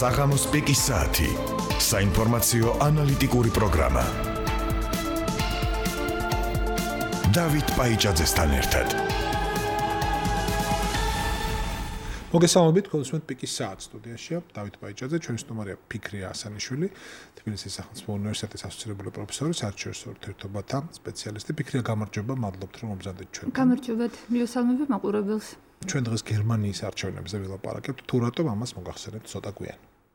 საღამოს პიკის საათი. საინფორმაციო ანალიტიკური პროგრამა. დავით პაიჭაძესთან ერთად. მოგესალმებით, გულისხმობთ პიკის საათს სტუდიაში. დავით პაიჭაძე, ჩვენი სტუმარია ფიქრია ასანიშვილი, თბილისის სახელმწიფო უნივერსიტეტის ასოცირებული პროფესორი, საერთაშორისო ურთიერთობათა სპეციალისტი. ფიქრია, გამარჯობა, მადლობთ, რომ მომზადეთ ჩვენ. გამარჯობათ, მივესალმებ მაყურებელს. ჩვენ დღეს გერმანიის არჩევნებზე ვილაპარაკებთ, თუ რატომ ამას მოგახსენებთ ცოტა გვიან.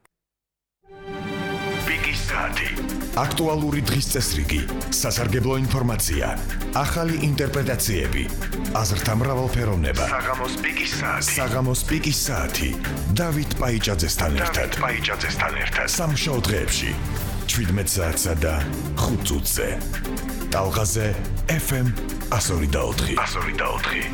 პიკის საათი. აქტუალური დღის წესრიგი, სასარგებლო ინფორმაცია, ახალი ინტერპრეტაციები, აზრთა მრავალფეროვნება. საღამოს პიკის საათი. დავით პაიჭაძესთან ერთად. სამშაბათ დღეებში 17 საათსა და 5 წუთზე. ტალღაზე FM 102.4.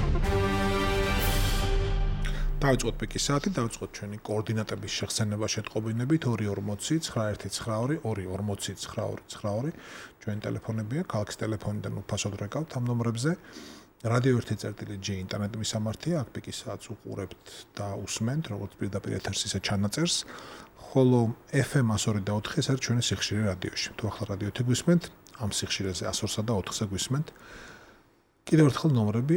დავიწყოთ პიკის საათი, დავიწყოთ ჩვენი კოორდინატების შეხსენება შეტყობინებით 240-922-240-922. ჩვენი ტელეფონებია, ქალაქის ტელეფონიდან უფასოდ რეკავთ ამ ნომრებზე. რადიო 1.G ინტერნეტ მისამართია, აქ პიკის საათს უყურებთ და უსმენთ, როგორც პირდაპირ ეთერს, ისე ჩანაწერს. ხოლო FM 102.4 ეს არის ჩვენი სიხშირე რადიოში. თუ ახლა რადიოთი გვისმენთ, ამ სიხშირეზე 102-სა და 4-ზე გვისმენთ. კიდევ ერთხელ ნომრები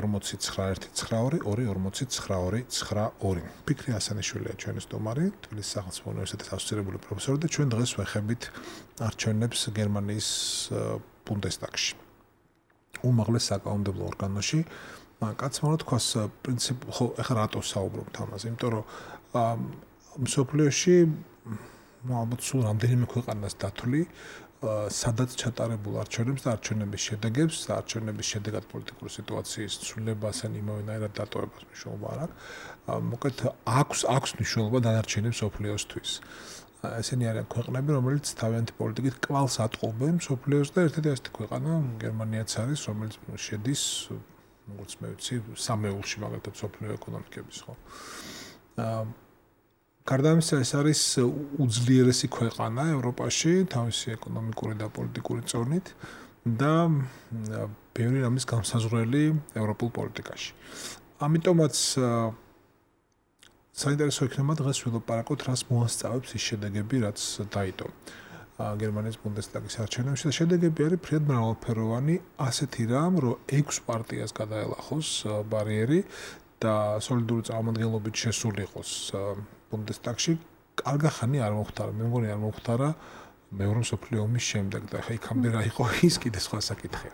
240-922-240-922. ფიქრია ასანიშვილია ჩვენი სტუმარი, თბილისის სახელმწიფო უნივერსიტეტის ასოცირებული პროფესორი და ჩვენ დღეს ვეხებით არჩევნებს გერმანიის ბუნდესტაგში. უმაღლეს საკანონმდებლო ორგანოში. კაცმა უნდა თქვას, პრინციპი, ხო, ეხლა რატო საუბრობთ ამაზე? იმიტომ რომ მსოფლიოში ალბათ სულ რამდენიმე ქვეყანას დათვლი სადაც ჩატარებულ არჩევნებს და არჩევნების შედეგებს, არჩევნების შედეგად პოლიტიკური სიტუაციის ცვლილებას ან იმავენაირად დატოვებას მნიშვნელობა არ აქვს. მოკლედ აქვს მნიშვნელობა დანარჩენებს მსოფლიოსთვის. ესენი არიან ქვეყნები, რომელიც თავიანთი პოლიტიკით კვალს ატყობენ მსოფლიოს და ერთ-ერთი ასეთი ქვეყანა გერმანიაც არის, რომელიც შედის, როგორც მე ვიცი, სამეულში მაგალითად მსოფლიო ეკონომიკების, ხო? გარდა ამისა, ეს არის უძლიერესი ქვეყანა ევროპაში, თავისი ეკონომიკური და პოლიტიკური წონით და ბევრი რამის გამსაზღვრელი ევროპულ პოლიტიკაში. ამიტომაც საინტერესო იქნება დღეს ვილაპარაკოთ, რას მოასწავებს ის შედეგები, რაც დაიდო გერმანიის ბუნდესტაგის არჩევნებში და შედეგები არის ფრიად მრავალფეროვანი, ასეთი რამ, რომ 6 პარტიას გადაელახოს ბარიერი და სოლიდური წარმომადგენლობით შესულიყოს ბუნდესტაგში. კარგი ხანი არ მოხდარა, მე მგონი არ მოხდარა მეორე მსოფლიო ომის შემდეგ და ხა იქამდე რა იყო ის კიდე სხვა საკითხია.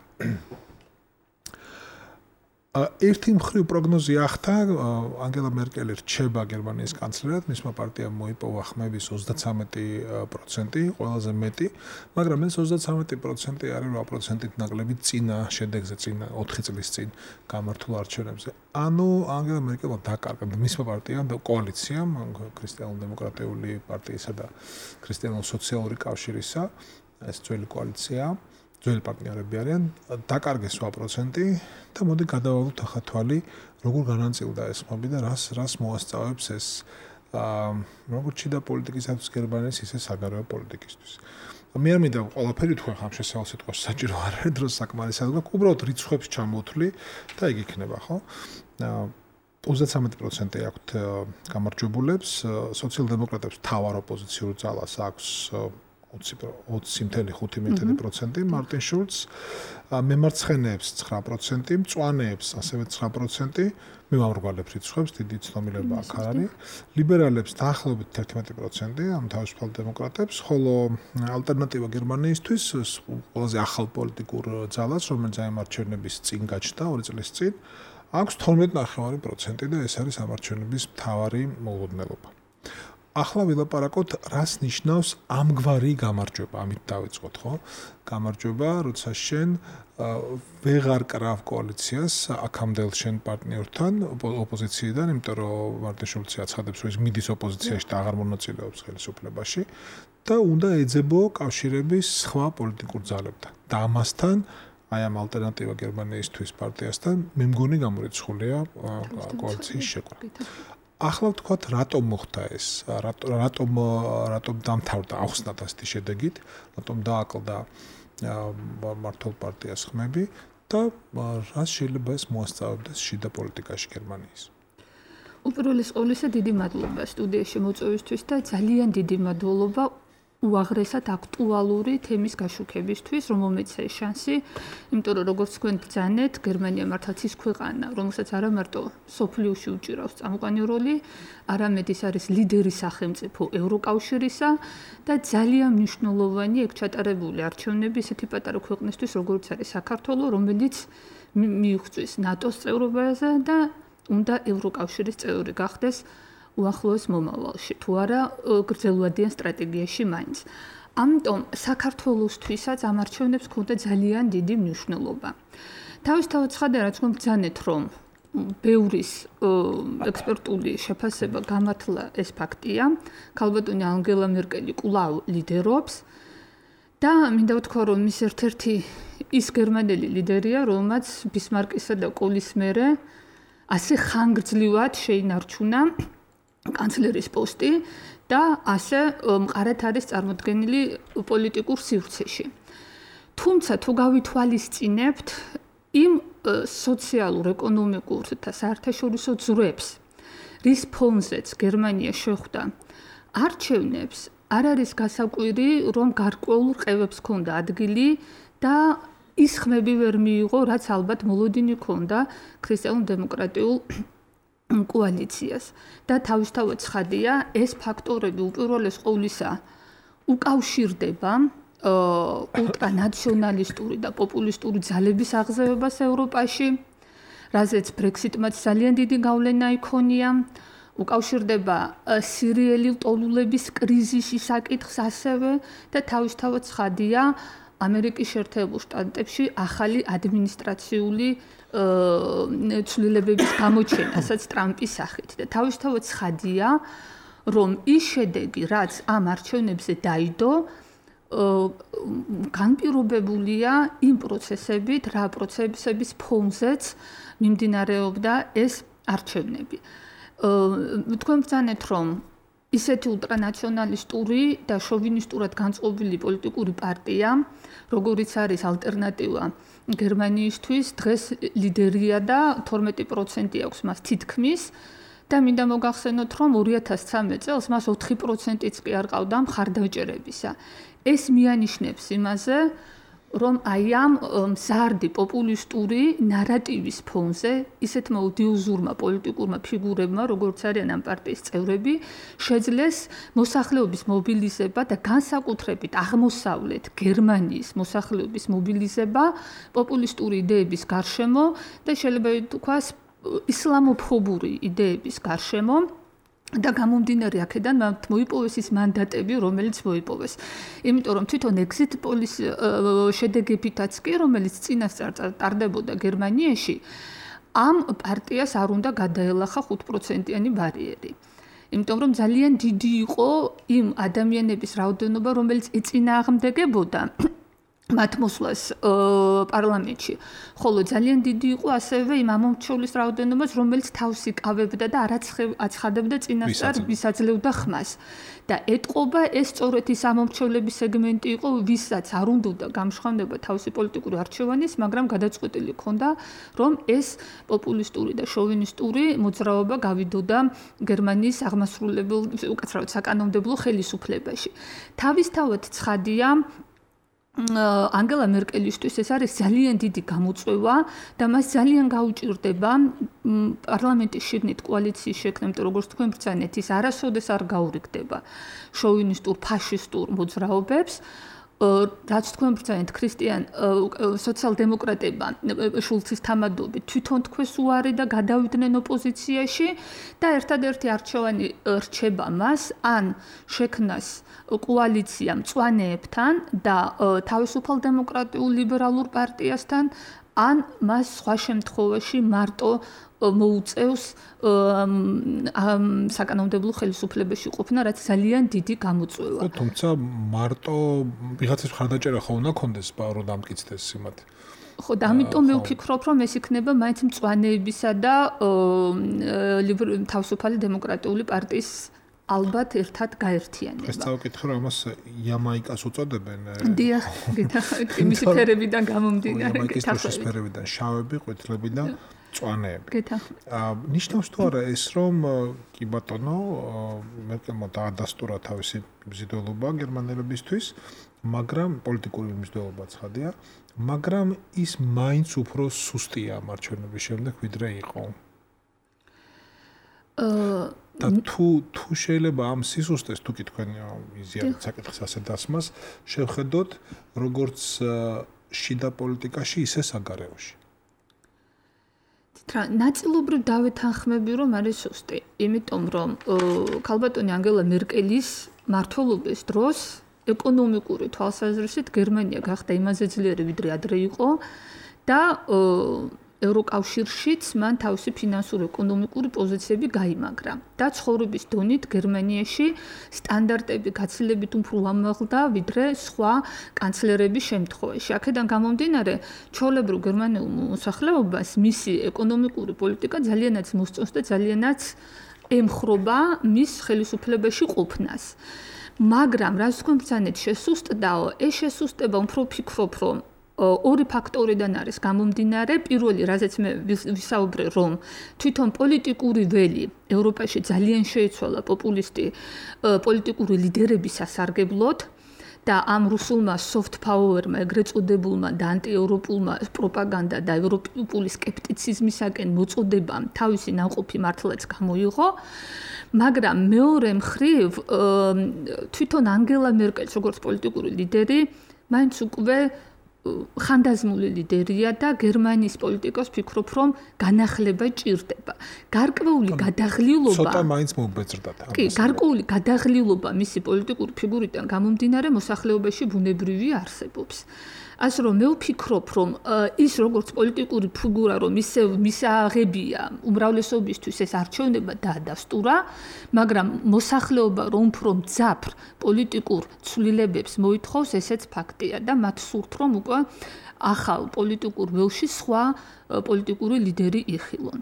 ერთი მხრივ პროგნოზი ახთა, ანგელა მერკელი რჩება გერმანიის კანცლერად, მისმა პარტიამ მოიპოვა ხმების 33%, ყველაზე მეტი, მაგრამ ეს 33% არის 8%-ით ნაკლები წინა შედეგზე, წინა 4 წლის წინ გამართულ არჩევნებზე. ანუ ანგელა მერკელმა დაკარგა მისმა პარტიამ და კოალიციამ, ქრისტიანულ-დემოკრატიული პარტიისა და ქრისტიანულ-სოციალური კავშირისა, ეს ძველი კოალიცია, ძველი პარტნიორები არიან, დაკარგეს 8% და მოდი გადავალოთ ახლა თვალი, როგორ განაწილდა ეს ხმები და რას მოასწავებს ეს როგორც შიდა პოლიტიკისათვის გერმანიის, ისე საგარეო პოლიტიკისთვის. მე არ მინდა ყველაფერი თქვენ ხამ შესავალ სიტყვას საჭირო არ არის, დროს საკმარისად გვაქვს, უბრალოდ რიცხვებს ჩამოვთვლი და იგი იქნება, ხო? 33% აქვთ გამარჯვებულებს, სოციალ-დემოკრატებს მთავარ ოპოზიციურ ძალას აქვს 20.5% მარტინ შულც, მემარცხენეებს 9%, მწვანეებს ასევე 9%, მივამრგვალებ რიცხვებს, დიდი ცნობილება აქ არ არის. ლიბერალებს დაახლოებით 11%, ამ თავისუფალ დემოკრატებს, ხოლო ალტერნატივა გერმანიისთვის ყველაზე ახალ პოლიტიკურ ძალას, რომელიც ამ არჩევნების წინ გაჩნდა 2 წლის წინ, აქვს 12.9% და ეს არის ამ არჩევნების მთავარი მოულოდნელობა. ახლა ვილაპარაკოთ, რას ნიშნავს ამგვარი გამარჯვება, ამით დავიწყოთ, ხო? გამარჯვება, როცა შენ ვეღარ კრავ კოალიციას აქამდელ შენ პარტნიორთან ოპოზიციიდან, იმიტომ რომ მარტინ შულცი აცხადებს, რომ ის მიდის ოპოზიციაში და აღარ მონაწილეობს ხელისუფლებაში და უნდა ეძებო კავშირების სხვა პოლიტიკურ ძალებთან. და ამასთან აი ამ ალტერნატივა გერმანიისთვის პარტიასთან მე მგონი გამორიცხულია კოალიციის შექმნა. ახლა ვთქვათ, რატომ მოხდა ეს? რატომ დამთავრდა ახსნათ ასეთი შედეგით? რატომ დააკლდა მართლ პარტიას ხმები და რას შეიძლება ეს მოასწავებდეს შიდა პოლიტიკაში გერმანიის? უპირველეს ყოვლისა დიდი მადლობა სტუდიაში მოწვევისთვის და ძალიან დიდი მადლობა უაღრესად აქტუალური თემის გაშუქებისთვის, რომელმეც ეს შანსი, იმიტომ რომ როგორც თქვენ ბრძანეთ, გერმანია მართლაც ის ქვეყანა, რომელსაც არა მარტო სოფლიოში უჭირავს წამყვანი როლი, არამედ ის არის ლიდერი სახელმწიფო ევროკავშირისა და ძალიან მნიშვნელოვანი ეგ ჩატარებული არჩევნები ისეთი პატარა ქვეყნისთვის, როგორც არის საქართველო, რომელიც მიიღწვის ნატოს წევრობაზე და უნდა ევროკავშირის წევრი გახდეს უახლოეს მომავალში, თუ არა გრძელვადიან სტრატეგიაში მაინც. ამიტომ საქართველოსთვისაც ამ არჩევნებს ჰქონდა ძალიან დიდი მნიშვნელობა. თავისთავად ცხადია, რაც თქვენ ბრძანეთ, რომ ბევრის ექსპერტული შეფასება გამართლა ეს ფაქტია. ქალბატონი ანგელა მერკელი კვლავ ლიდერობს და მინდა ვთქვა, რომ ის ერთ-ერთი ის გერმანელი ლიდერია, რომელმაც ბისმარკისა და კოლის მერე ასე ხანგრძლივად შეინარჩუნა კანცლერის პოსტი და ასე მყარად არის წარმოდგენილი პოლიტიკურ სივრცეში. თუმცა თუ გავითვალისწინებთ იმ სოციალურ, ეკონომიკურ და საერთაშორისო ძვრებს, რის ფონზეც გერმანია შეხვდა არჩევნებს, არ არის გასაკვირი, რომ გარკვეულ ყევებს ჰქონდა ადგილი და ის ხმები ვერ მიიღო, რაც ალბათ მოლოდინი ჰქონდა ქრისტიანულ-დემოკრატიულ კოალიციას და თავისთავად ცხადია, ეს ფაქტორები უპირველეს ყოვლისა უკავშირდება ულტრანაციონალისტური და პოპულისტური ძალების აღზევებას ევროპაში, რაზეც ბრექსიტმაც ძალიან დიდი გავლენა იქონია, უკავშირდება სირიელი ლტოლულების კრიზისის საკითხს ასევე და თავისთავად ცხადია, ამერიკის შეერთებულ შტატებში ახალი ადმინისტრაციული ცვლილებების გამოჩენასაც ტრამპის სახით და თავისთავად ცხადია, რომ ის შედეგი, რაც ამ არჩევნებზე დაიდო, განპირობებულია იმ პროცესებით, რა პროცესების ფონზეც მიმდინარეობდა ეს არჩევნები. თქვენ ბრძანეთ, რომ ისეთი ულტრანაციონალისტური და შოვინისტურად განწყობილი პოლიტიკური პარტია, როგორიც არის ალტერნატივა გერმანიისთვის, დღეს ლიდერია და 12% აქვს მას თითქმის და მინდა მოგახსენოთ, რომ 2013 წელს მას 4%-იც კი არ ყავდა მხარდაჭერებისა. ეს მიანიშნებს იმაზე, რომ აი ამ მზარდი პოპულისტური ნარატივის ფონზე ისეთმა ოდიოზურმა პოლიტიკურმა ფიგურებმა, როგორც არიან ამ პარტიის წევრები, შეძლეს მოსახლეობის მობილიზება და განსაკუთრებით აღმოსავლეთ გერმანიის მოსახლეობის მობილიზება პოპულისტური იდეების გარშემო და შეიძლება ითქვას ისლამოფობური იდეების გარშემო. და გამომდინარე აქედან მათ მოიპოვეს ის მანდატები, რომელიც მოიპოვეს. იმიტომ რომ თვითონ exit polls შედეგებითაც კი, რომელიც წინასწარ ტარდებოდა გერმანიაში, ამ პარტიას არ უნდა გადაელახა 5%-იანი ბარიერი. იმიტომ რომ ძალიან დიდი იყო იმ ადამიანების რაოდენობა, რომელიც ეწინააღმდეგებოდა მათ მოსვლას პარლამენტში. ხოლო ძალიან დიდი იყო ასევე იმ ამომრჩევლის რაოდენობა, რომელიც თავს იკავებდა და არ აცხადებდა წინასწარ ვისაძლევდა ხმას. და ეტყობა ეს სწორედ ის ამომრჩევლების სეგმენტი იყო, ვისაც არ უნდა გამშვენდება თავისი პოლიტიკური არჩევანის, მაგრამ გადაწყვეტილი ჰქონდა, რომ ეს პოპულისტური და შოვინისტური მოძრაობა გავიდოდა გერმანიის აღმასრულებელ, უკაცრავად საკანონმდებლო ხელისუფლებაში. თავისთავად ცხადია, ანგელა მერკელისთვის ეს არის ძალიან დიდი გამოწვევა და მას ძალიან გაუჭირდება პარლამენტის შიგნით კოალიციის შექმნა, იმიტომ როგორც თქვენ ბრძანეთ, ის არასოდეს არ გაურიგდება შოვინისტურ, ფაშისტურ მოძრაობებს, რაც თქვენ ბრძანეთ ქრისტიან სოციალ-დემოკრატებმა შულცის თამადობით თვითონ თქვეს უარი და გადავიდნენ ოპოზიციაში და ერთადერთი არჩევანი რჩება მას ან შექმნას კოალიცია მწვანეებთან და თავისუფალ დემოკრატიულ ლიბერალურ პარტიასთან ან მას სხვა შემთხვევაში მარტო მოუწევს საკანონმდებლო ხელისუფლებაში ყოფნა, რაც ძალიან დიდი გამოწვევა. თუმცა მარტო ვიღაცის მხარდაჭერა ხო უნდა კონდეს პარო დამტკიცდეს იმათ. ხო, და ამიტომ მე ვფიქრობ, რომ ეს იქნება მაინც მწვანეებისა და თავისუფალი დემოკრატიული პარტიის ალბათ ერთად გაერთიანება. ეს წავკითხე, რომ ამას იამაიკას უწოდებენ. დიახ, გითხარით, მისი ფერებიდან გამომდინარე. იამაიკის ფერებიდან შავები, ყვითლები და მწვანეები. ნიშნავს თუ არა ეს რომ კი ბატონო მერკელმა დაადასტურა თავისი მიზიდველობა გერმანელებისთვის, მაგრამ პოლიტიკური მიზიდველობა ცხადია, მაგრამ ის მაინც უფრო სუსტია ამ არჩევნების შემდეგ ვიდრე იყო. და თუ შეიძლება ამ სისუსტეს თუ კი თქვენ იზიარეთ საკითხის ასე დასმას, შევხედოთ როგორც შიდა პოლიტიკაში, ისე საგარეოში. ნაწილობრივ დავეთანხმები, რომ არის სუსტი, იმიტომ რომ ქალბატონი ანგელა მერკელის მმართველობის დროს ეკონომიკური თვალსაზრისით გერმანია გახდა იმაზე ძლიერი, ვიდრე ადრე იყო და ევროკავშირშიც მან თავისი ფინანსური ეკონომიკური პოზიციები გაიმაგრა და ცხოვრების დონით გერმანიაში სტანდარტები გაცილებით უფრო ამაღლდა ვიდრე სხვა კანცლერების შემთხვევაში. აქედან გამომდინარე, ჩვეულებრივ გერმანულ მოსახლეობას მისი ეკონომიკური პოლიტიკა ძალიანაც მოსწონს და ძალიანაც ემხრობა მის ხელისუფლებაში ყოფნას. მაგრამ რაც თქვენ ბრძანეთ შესუსტდაო, ეს შესუსტება უფრო ვფიქრობ, რომ ორი ფაქტორიდან არის გამომდინარე. პირველი, რაზეც მე ვისაუბრე, რომ თვითონ პოლიტიკური ველი ევროპაში ძალიან შეიცვალა პოპულისტი პოლიტიკური ლიდერების სასარგებლოდ და ამ რუსულმა soft power-მა, ეგრეთ წოდებულმა და ანტიევროპულმა პროპაგანდა და ევროპული სკეპტიციზმისაკენ მოწოდებამ თავისი ნაყოფი მართლაც გამოიღო. მაგრამ მეორე მხრივ თვითონ ანგელა მერკელს როგორც პოლიტიკური ლიდერი მაინც უკვე ხანდაზმული ლიდერია და გერმანიის პოლიტიკას ვფიქრობ, რომ განახლება ჭირდება. გარკვეული გადაღლილობა ცოტა მაინც მოუბეძრდა. კი, გარკვეული გადაღლილობა მისი პოლიტიკური ფიგურიდან გამომდინარე მოსახლეობაში ბუნებრივი არსებობს. ასე რომ მე ვფიქრობ, რომ ის როგორც პოლიტიკური ფიგურა, რომ მისაღებია უმრავლესობისთვის ეს არჩევნება დაადასტურა, მაგრამ მოსახლეობა რომ უფრო მძაფრ პოლიტიკურ ცვლილებებს მოითხოვს, ესეც ფაქტია და მათ სურთ, რომ უკვე ახალ პოლიტიკურ ველში სხვა პოლიტიკური ლიდერი იხილონ.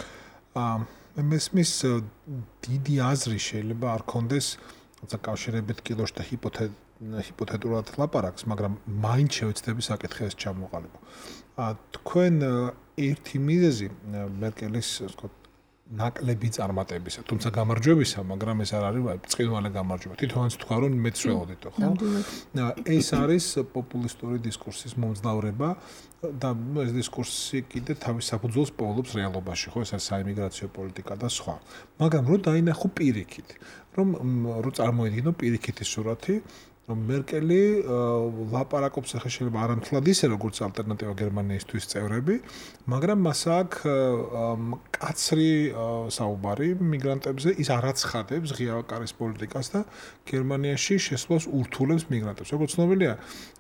მესმის დიდი აზრი შეიძლება არ კონდეს საკავშირებით კილოში და ჰიპოთეტურად ლაპარაკს, მაგრამ მაინც შევეცდები საკითხი ეს ჩამოყალიბო. თქვენ ერთი მიზეზი მერკელის, ვთქვათ, ნაკლები წარმატებისა, თუმცა გამარჯვებისა, მაგრამ ეს არ არის ბრწყინვალე გამარჯვება. თვითონაც თქვა რომ მეც ველოდითო, ხო? ეს არის პოპულისტური დისკურსის მომძლავრება და ეს დისკურსი კიდე თავის საფუძველს პოულობს რეალობაში, ხო, ეს არის საიმიგრაციო პოლიტიკა და სხვა. მაგრამ რო დაინახო პირიქით, რომ წარმოიდგინო პირიქითი სურათი, მერკელი ლაპარაკობს ახლა შეიძლება არამთლად ისე როგორც ალტერნატივა გერმანიისთვის წევრები, მაგრამ მას აქვს კაცრი საუბარი მიგრანტებზე, ის არ აცხადებს ღია კარის პოლიტიკას და გერმანიაში შესვლას ურთულებს მიგრანტებს. როგორც ცნობილია,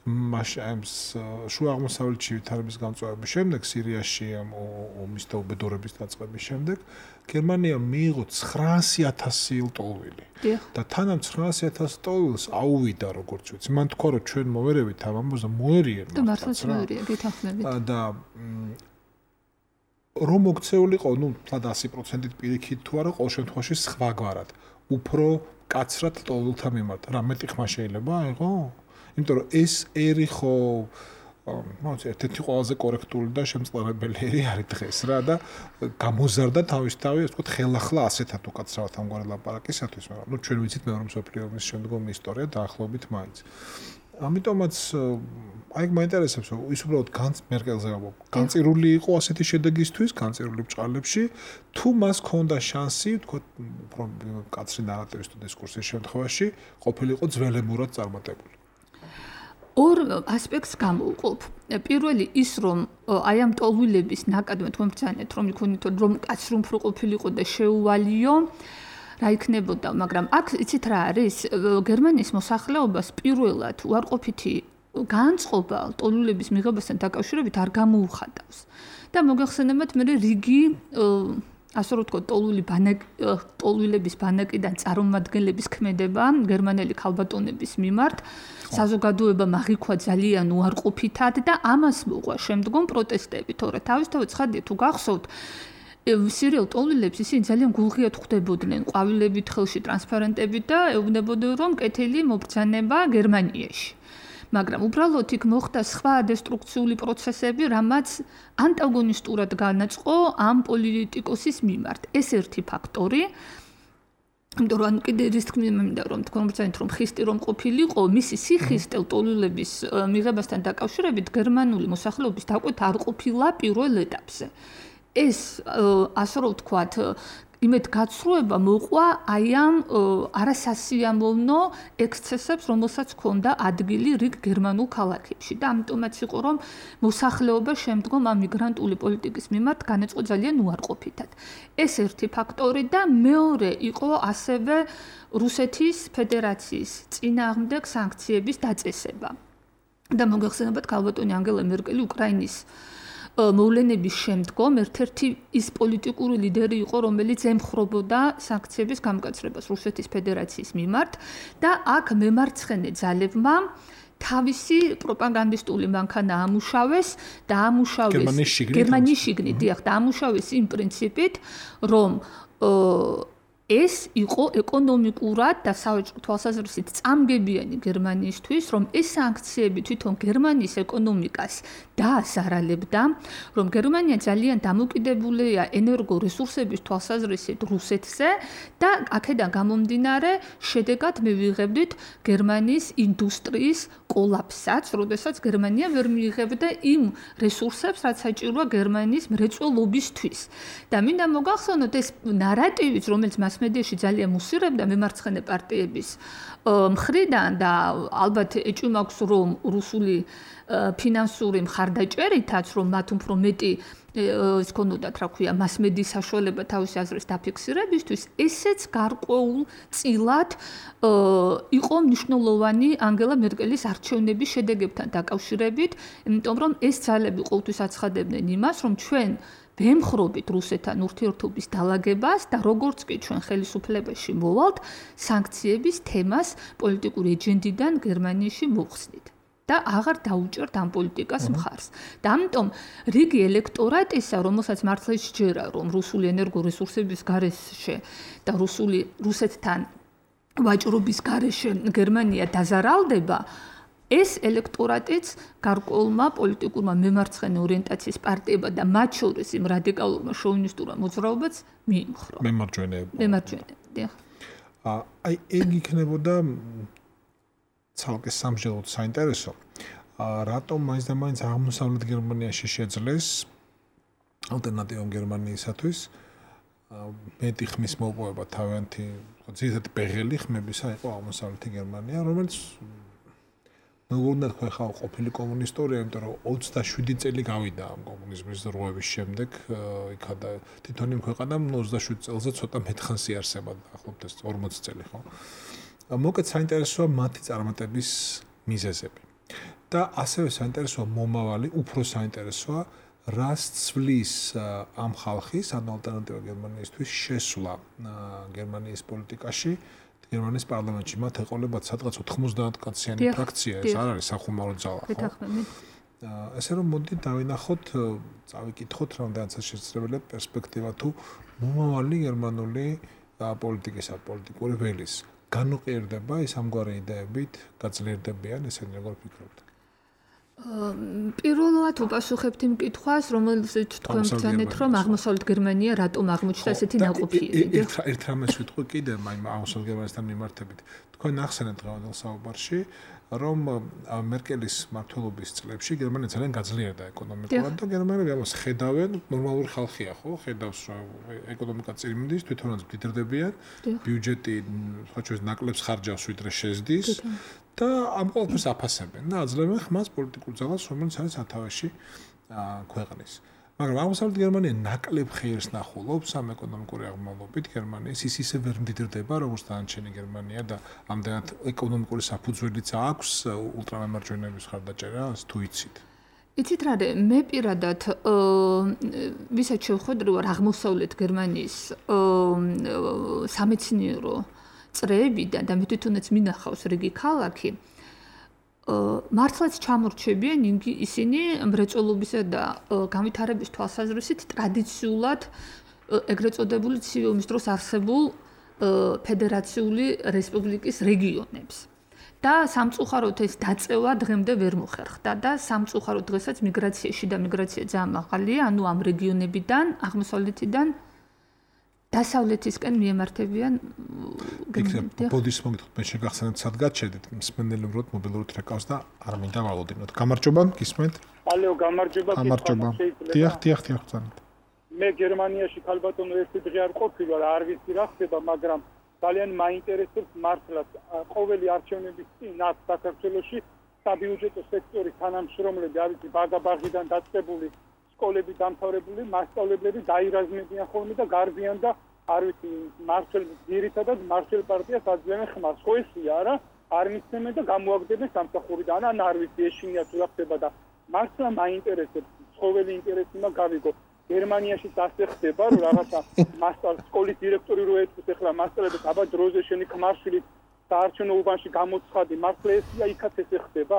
შუა აღმოსავლეთში ვითარების გამწვავების შემდეგ, სირიაში ომის და უბედურების დაწყების შემდეგ, გერმანია მიიღო 900,000 ტოლვილი. და თან ამ 900,000 ტოლვილს აუვიდა როგორც ვიცი. მან თქვა რომ ჩვენ მოვერევით ამ ამბავს და მოერიენ და მართლაც მოერია, გითხრებით. და რომ მოქცეულიყო, ნუ თლად 100%-ით პირიქით თუ არა, ყოველ შემთხვევაში სხვაგვარად, უფრო კაცრად ტოლვილთა მიმართ. რა მეტი ხმა შეიძლება აიღო? იმიტომ რომ ეს ერი ხო ერთ-ერთი ყველაზე კორექტული და შემწყნარებელი ერი არის დღეს რა და გამოზარდა თავისთავი, ასე ვთქვათ, ხელახლა ასეთად უკაცრავად ამგვარი ლაპარაკისათვის, მაგრამ ნუ ჩვენ ვიცით მეორე მსოფლიო ომის შემდგომი ისტორია დაახლოებით მაინც. ამიტომაც აი მაინტერესებს რომ ის უბრალოდ მერკელზე განწირული იყო ასეთი შედეგისთვის, განწირული ბჭყალებში, თუ მას ჰქონდა შანსი, ვთქვათ, უფრო კაცრი ნარატივის თუ დისკურსის შემთხვევაში ყოფილიყო ძველებურად წარმატებული. ორ ასპექტს გამოვყოფ. პირველი ის რომ აი ამ ტოლვილების ნაკადმა თქვენ ბრძანეთ რომ იქონითო რომ კაცრი უფრო ყოფილიყო და შეუვალიო რა იქნებოდა, მაგრამ აქ იცით რა არის? გერმანიის მოსახლეობას პირველად უარყოფითი განწყობა ტოლვილების მიღებასთან დაკავშირებით არ გამოუხატავს. და მოგეხსენებათ მე რიგი ასე რომ ვთქვათ, ტოლვილების ბანაკიდან წარმომადგენლების ქმედება გერმანელი ქალბატონების მიმართ საზოგადოება მაღიქვა ძალიან უარყოფითად და ამას მოყვა შემდგომ პროტესტები, თორე თავისთავად ცხადია თუ გახსოვთ სერიალ ტოლვილებს ისინი ძალიან გულღიად ხვდებოდნენ ყვავილებით ხელში ტრანსპარენტებით და ეუბნებოდნენ რომ კეთილი მობრძანება გერმანიაში. მაგრამ უბრალოდ იქ მოხდა სხვა დესტრუქციული პროცესები, რამაც ანტაგონისტურად განაწყო ამ პოლიტიკოსის მიმართ. ეს ერთი ფაქტორი. იმიტომ რომ კიდე ის თქმი მინდა რომ თქვენ მოგწონთ რომ ხისტი რომ ყოფილიყო მისი სიხის ტელტოლულების მიღებასთან დაკავშირებით გერმანული მოსახლეობის დაკვეთა არ ყოფილა პირველ ეტაპზე. ეს ასე რომ ვთქვათ იმედ გაცრუება მოყვა აი ამ არასასიამოვნო ექსცესებს, რომელსაც ჰქონდა ადგილი რიგ გერმანულ ქალაქებში და ამიტომაც იყო რომ მოსახლეობა შემდგომ ამ მიგრანტული პოლიტიკის მიმართ განეწყო ძალიან უარყოფითად. ეს ერთი ფაქტორი და მეორე იყო ასევე რუსეთის ფედერაციის წინააღმდეგ სანქციების დაწესება. და მოგეხსენებათ ქალბატონი ანგელა მერკელი უკრაინის მოვლენების შემდგომ ერთ-ერთი ის პოლიტიკური ლიდერი იყო, რომელიც ემხრობოდა სანქციების გამკაცრებას რუსეთის ფედერაციის მიმართ და აქ მემარცხენე ძალებმა თავისი პროპაგანდისტული მანქანა ამუშავეს და გერმანიის შიგნით, დიახ, და ამუშავეს იმ პრინციპით, რომ ეს იყო ეკონომიკურად და სავაჭრო თვალსაზრისით წამგებიანი გერმანიისთვის, რომ ეს სანქციები თვითონ გერმანიის ეკონომიკას დაასარალებდა, რომ გერმანია ძალიან დამოკიდებულია ენერგორესურსების თვალსაზრისით რუსეთზე და აქედან გამომდინარე შედეგად მივიღებდით გერმანიის ინდუსტრიის კოლაფსაც, როდესაც გერმანია ვერ მიიღებდა იმ რესურსებს, რაც საჭიროა გერმანიის მრეწველობისთვის. და მინდა მოგახსენოთ ეს ნარატივიც, რომელიც მასმედიაში ძალიან მუსირებდა მემარცხენე პარტიების მხრიდან და ალბათ ეჭვმაქვს რომ რუსული ფინანსური მხარდაჭერითაც რომ მათ უფრო მეტი ის ქონოდათ, რა ქვია, მასმედიის საშუალება თავისი აზრის დაფიქსირებისთვის, ესეც გარკვეულ წილად იყო მნიშვნელოვანი ანგელა მერკელის არჩევნების შედეგებთან დაკავშირებით, იმიტომ რომ ეს ძალები ყოველთვის აცხადებდნენ იმას, რომ ჩვენ ვემხრობით რუსეთთან ურთიერთობის დალაგებას და როგორც კი ჩვენ ხელისუფლებაში მოვალთ, სანქციების თემას პოლიტიკური ეჯენდიდან გერმანიაში მოვხსნით. და აღარ დაუჭერთ ამ პოლიტიკას მხარს. და ამიტომ რიგი ელექტორატისა, რომელსაც მართლა შეჯერა, რომ რუსული ენერგორესურსების გარეშე და რუსეთთან ვაჭრობის გარეშე გერმანია დაზარალდება, ეს ელექტორატიც გარკვეულმა პოლიტიკურმა მემარცხენე ორიენტაციის პარტიებმა და მათ შორის იმ რადიკალურმა შოვინისტურმა მოძრაობაც მიიმხრო. მემარჯვენე. დიახ. აი ეგ იქნებოდა ცალკე სამშობლოდ საინტერესო. რატომ მაინც და მაინც აღმოსავლეთ გერმანიაში შეძლეს ალტერნატივა გერმანიისათვის მეტი ხმის მოპოვება თავიანთი ძირითადი პეღელი ხმებისა იყო აღმოსავლეთი გერმანია, რომელიც მოგონდა ხა ყოფილი კომუნისტური, იმიტომ რომ 27 წელი გავიდა ამ კომუნიზმის რღვევის შემდეგ იქა და თვითონ იმ ქვეყანამ 27 წელზე ცოტა მეტხანს იარსება ახლობთ ეს 40 წელი ხო. მოკეთ საინტერესოა მათი წარმატების მიზეზები. და ასევე საინტერესოა მომავალი, უფრო საინტერესოა რას ცვლის ამ ხალხის, ანუ ალტერნატივა გერმანიისთვის შესვლა გერმანიის პოლიტიკაში, გერმანიის პარლამენტში. მათ ეყოლებათ სადღაც 90 კაციანი ფრაქცია, ეს არ არის სახუმარო ძალა, ხო? ესე რომ მოდი დავინახოთ, წავიკითხოთ რამდენადაც შესაძლებელი პერსპექტივა თუ მომავალი გერმანული პოლიტიკისა, პოლიტიკური ველის განუყიერდება ეს ამგვარი იდეებით, გაძლიერდებიან, ესენი როგორ ფიქრობთ? პირველად უპასუხებთ იმ კითხვას, რომელზეც თქვენ ბრძანეთ, რომ აღმოსავლეთ გერმანია რატომ აღმოჩნდა ესეთი ნაყოფიერი. ერთ რამეს ვიტყვი კიდე, აღმოსავლეთ გერმანიასთან მიმართებით. თქვენ ახსენეთ დღევანდელ საუბარში, რომ მერკელის მმართველობის წლებში გერმანია ძალიან გაძლიერდა ეკონომიკურად და გერმანელები ხედავენ, ნორმალური ხალხია, ხო? ხედავს, რომ ეკონომიკა წინმდის, თვითონაც მდიდრდებიან, ბიუჯეტი ხოჩოს ნაკლებს ხარჯავს, ვიდრე შეზდის. და ამ ყველაფერს აფასებენ და აძლევენ ხმას პოლიტიკურ ძალას, რომელიც არის სათავეში ქვეყნის. მაგრამ აღმოსავლეთ გერმანია ნაკლებ ხეირს ნახულობს ამ ეკონომიკური აღმავლობით გერმანიის, ის ისე ვერ მდიდრდება, როგორც დანარჩენი გერმანია და ამდენად ეკონომიკური საფუძველიც აქვს ულტრამემარჯვენეების ხარდაჭერა, თუ იცით. იცით რა, მე პირადად ვისაც შევხვედრი ვარ აღმოსავლეთ გერმანიის სამეცნიერო წრეებიდან და მე თვითონაც მინახავს რიგი ქალაქი, მართლაც ჩამორჩებიან ისინი მრეწველობისა და განვითარების თვალსაზრისით ტრადიციულად ეგრეთ წოდებული ცივი ომის დროს არსებულ ფედერაციული რესპუბლიკის რეგიონებს. და სამწუხაროდ ეს დაწევა დღემდე ვერ მოხერხდა და სამწუხაროდ დღესაც მიგრაციაში და მიგრაცია ძალიან მაღალია, ანუ ამ რეგიონებიდან, აღმოსავლეთიდან დასავლეთისკენ მიემართებიან ბოდის მოგითხოთ მე შეგახსენებთ სად გაჩედით მსმენელი უბრალოდ მობილური რეკავს და არ მინდა ვალოდინოთ. გამარჯობა, გისმენთ? ალო, გამარჯობა. დიახ, ბრძანეთ. მე გერმანიაში ქალბატონო ერთი დღე არ ყოფილი ვარ, არ ვიცი რა ხდება, მაგრამ ძალიან მაინტერესებს მართლაც ყოველი არჩევნების წინ აქ საქართველოში საბიუჯეტო სექტორის თანამშრომლები, არ ვიცი, ბაგაბაღიდან დაწყებული სკოლები დამთავრებული მასწავლებლები დაირაზმებიან ხოლმე და გარბიან და არ ვიცი მართლ ძირითადად მართლ პარტიას აძლევენ ხმას. ხო ესია არა? არ მისცემენ და გამოაგდებენ სამსახურიდან, ან არ ვიცი ეშინია თუ რა ხდება და მართლა მაინტერესებს, ყოველი ინტერესი მაქვს გავიგო. გერმანიაში ასე ხდება, რომ რაღაცა სკოლის დირექტორი რო ეთქვის ახლა მასწავლებლებს აბა დროზე შენი ქმარშვილი საარჩევნო უბანში გამოცხადი, მართლა ესია იქაც ესე ხდება?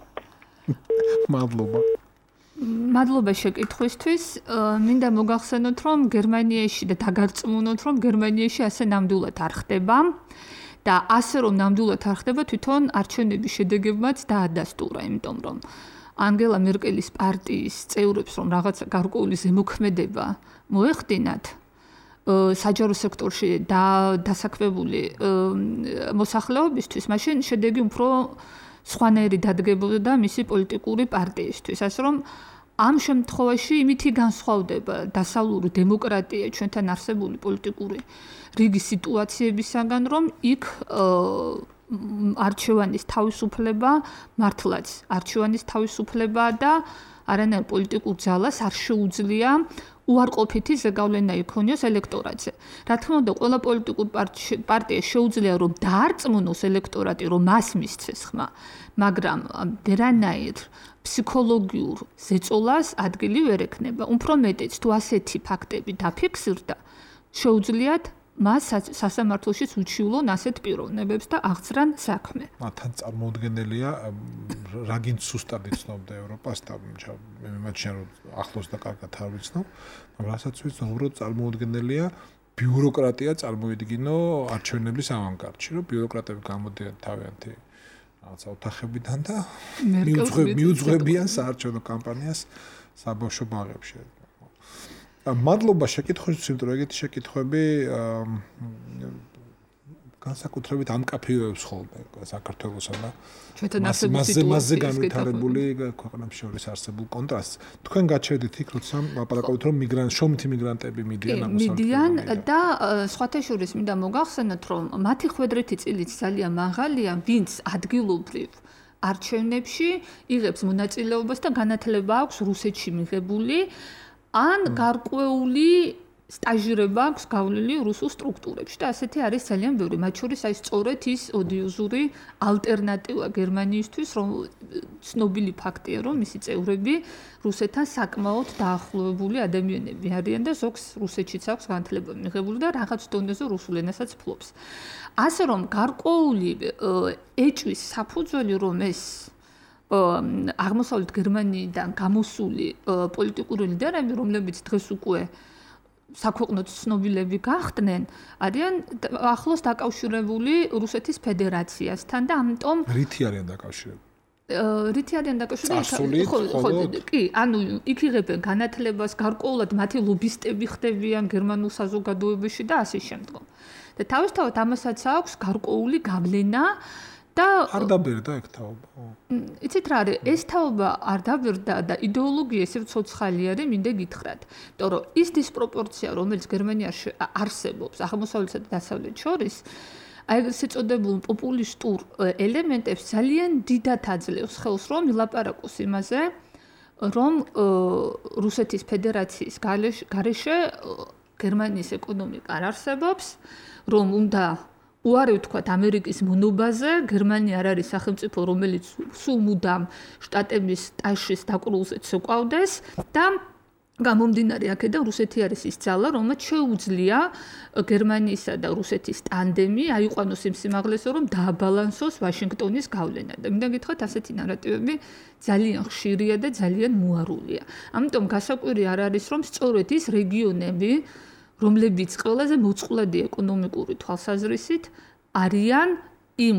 მადლობა. მადლობა შეკითხვისთვის. მინდა მოგახსენოთ, რომ გერმანიაში და დაგარწმუნოთ, რომ გერმანიაში ასე ნამდვილად არ ხდება და ასე რომ ნამდვილად არ ხდება, თვითონ არჩევნების შედეგებმაც დაადასტურა, იმიტომ რომ ანგელა მერკელის პარტიის წევრებს რომ რაღაცა გარკვეული ზემოქმედება მოეხდინათ საჯარო სექტორში დასაქმებული მოსახლეობისთვის, მაშინ შედეგი უფრო სხვანაირი დადგებოდა მისი პოლიტიკური პარტიისთვის. ასე რომ ამ შემთხვევაში იმითი განსხვავდება დასავლური დემოკრატია ჩვენთან არსებული პოლიტიკური რიგი სიტუაციებისაგან, რომ იქ არჩევანის თავისუფლება მართლაც არჩევანის თავისუფლება და არანაირ პოლიტიკურ ძალას არ შეუძლია უარყოფითი ზეგავლენა იქონიოს ელექტორატზე. რა თქმა უნდა, ყველა პოლიტიკურ პარტიას შეუძლია რომ დაარწმუნოს ელექტორატი, რომ მას მისცეს ხმა, მაგრამ ვერანაირ ფსიქოლოგიურ ზეწოლას ადგილი ვერ ექნება. უფრო მეტიც, თუ ასეთი ფაქტები დაფიქსირდა, შეუძლიათ მას სასამართლოშიც უჩივლონ ასეთ პიროვნებებს და აღძრან საქმე. მათთან წარმოუდგენელია რაგინც სუსტად იცნობდა ევროპას და მე მემაჩნია რომ ახლოს და კარგად არ ვიცნობ, მაგრამ რასაც ვიცნობ, უბრალოდ წარმოუდგენელია ბიუროკრატია წარმოიდგინო არჩევნების ავანგარდში, რომ ბიუროკრატები გამოდიან თავიანთი რაღაცა ოთახებიდან და მიუძღვებიან საარჩევნო კამპანიას საბავშვო ბაღებში. მადლობა შეკითხვისთვის, იმიტომ რომ ეგეთი შეკითხვები განსაკუთრებით ამკაფიოებს ხოლმე საქართველოსა და მასზე განვითარებული ქვეყნებს შორის არსებულ კონტრასტს. თქვენ გაჩერდით იქ, როცა ლაპარაკობთ, რომ შრომითი მიგრანტები მიდიან ამასალთან და სხვათა შორის მინდა მოგახსენოთ, რომ მათი ხვედრეთი წილიც ძალიან მაღალია, ვინც ადგილობრივ არჩევნებში იღებს მონაწილეობას და განათლება აქვს რუსეთში მიღებული ან გარკვეული სტაჟირება აქვს გავლილი რუსულ სტრუქტურებში და ასეთი არის ძალიან ბევრი. მათ შორის აი სწორედ ის ოდიოზური ალტერნატივა გერმანიისთვის, რომ ცნობილი ფაქტია, რომ მისი წევრები რუსეთთან საკმაოდ დაახლოებული ადამიანები არიან და ზოგს რუსეთშიც აქვს განათლება მიღებული და რაღაც დონეზე რუსულ ენასაც ფლობს. ასე რომ გარკვეული ეჭვის საფუძველი რომ ეს აღმოსავლეთ გერმანიიდან გამოსული პოლიტიკური ლიდერები, რომლებიც დღეს უკვე საქვეყნოდ ცნობილები გახდნენ, არიან ახლოს დაკავშირებული რუსეთის ფედერაციასთან და ამიტომ რითი არიან დაკავშირებული? რითი არიან დაკავშირებული? ხო, კი, ანუ იქ იღებენ განათლებას, გარკვეულად მათი ლობისტები ხდებიან გერმანულ საზოგადოებაში და ასე შემდგომ. და თავისთავად ამასაც აქვს გარკვეული გავლენა და არ დაბერდა ეგ თაობა. იცით რა არის, ეს თაობა არ დაბერდა და იდეოლოგია ისევ ცოცხალი არის, მინდა გითხრათ. იმიტომ რომ ის დისპროპორცია, რომელიც გერმანიაში არსებობს აღმოსავლეთსა და დასავლეთს შორის, აი ეს ეწოდებულ პოპულისტურ ელემენტებს ძალიან დიდად აძლევს ხელს, რომ ილაპარაკოს იმაზე, რომ რუსეთის ფედერაციის გარეშე გერმანიის ეკონომიკა არ არსებობს, რომ უნდა უარი ვთქვათ ამერიკის მონობაზე, გერმანია არ არის სახელმწიფო, რომელიც სულ მუდამ შტატების ტაშის დაკრულზე ცეკვავდეს და გამომდინარე აქედან რუსეთი არის ის ძალა, რომელიც შეუძლია გერმანიისა და რუსეთის ტანდემი აიყვანოს იმ სიმაღლეზე, რომ დააბალანსოს ვაშინგტონის გავლენა. და მინდა გითხრათ, ასეთი ნარატივები ძალიან ხშირია და ძალიან მოარულია. ამიტომ გასაკვირი არ არის, რომ სწორედ ის რეგიონები, რომლებიც ყველაზე მოწყვლადი ეკონომიკური თვალსაზრისით არიან იმ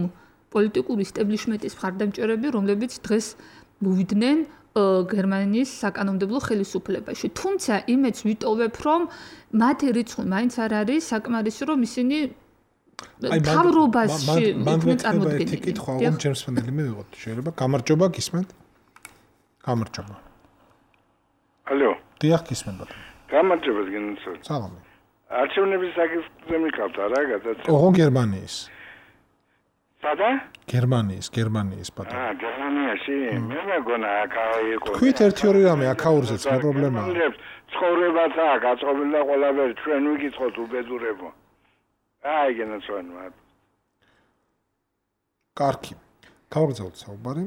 პოლიტიკური ისტებლიშმენტის მხარდამჭერები, რომლებიც დღეს მოვიდნენ გერმანიის საკანონმდებლო ხელისუფლებაში. თუმცა იმეც ვიტოვებ, რომ მათი რიცხვი მაინც არ არის საკმარისი, რომ ისინი თავრობაში იყვნენ წარმოდგენილი. ერთი კითხვა, რომ ჯემს ფენელი მივიღოთ, შეიძლება გამარჯობა გისმენთ? გამარჯობა. ალო. დიახ, გისმენთ ბატონო. გამარჯობა გენცო. სალამი. არჩევნების საკითხზე მიყავთ რა გადაცემა? ოღონ გერმანიის. სადა? გერმანიის ბატონო. გერმანიაში? მე მეგონა აქაა იყო. თქვით 1-2 რამე აქაურზეც რა პრობლემაა? ცხოვრებაც აქ აწყობილი და ყველაფერი ჩვენ ვიკითხოთ უბედურებო. აი გენაცვანმა. კარგი. გავაგზავნოთ საუბარი.